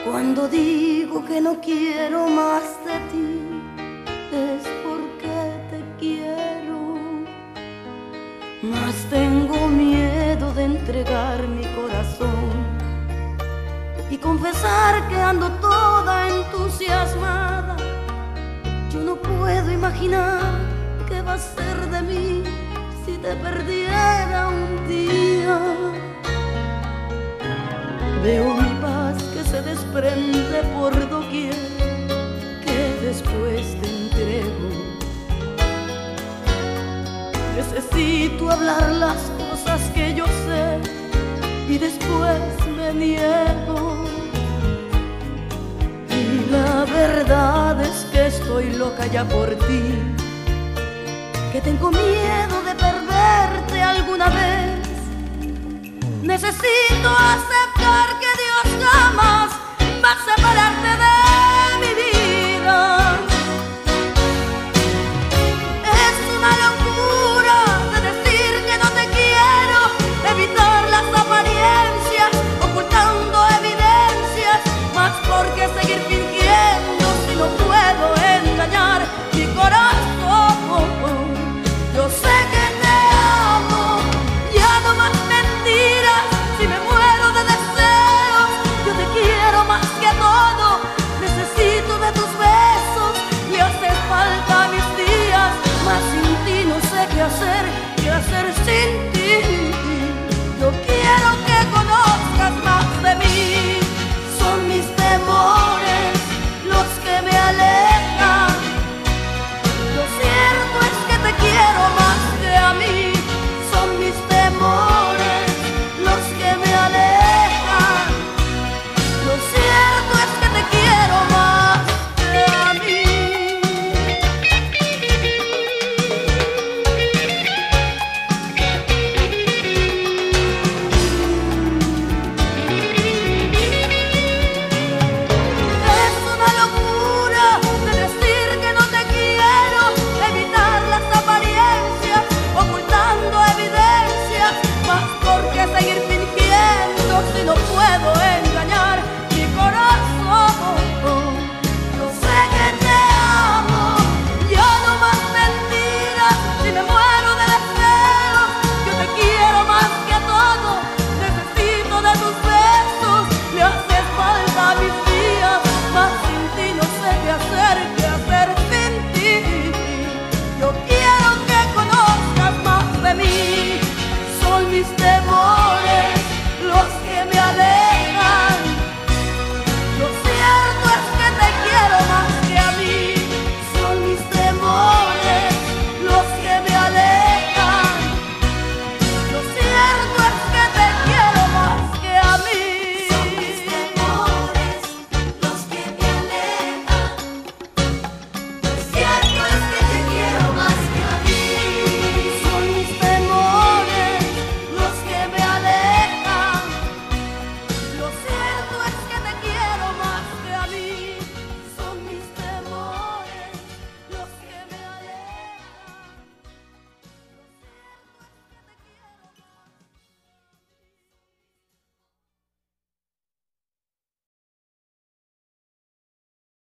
Cuando digo que no quiero más de ti, es porque te quiero. Mas tengo miedo de entregar mi corazón y confesar que ando toda entusiasmada. Yo no puedo imaginar qué va a ser de mí si te perdiera un día. Veo mi paz que se desprende por doquier, que después te entrego. Necesito hablar las cosas que yo sé y después me niego. Y la verdad es que estoy loca ya por ti, que tengo miedo de perderte alguna vez. Necesito aceptar que Dios jamás va a separarte de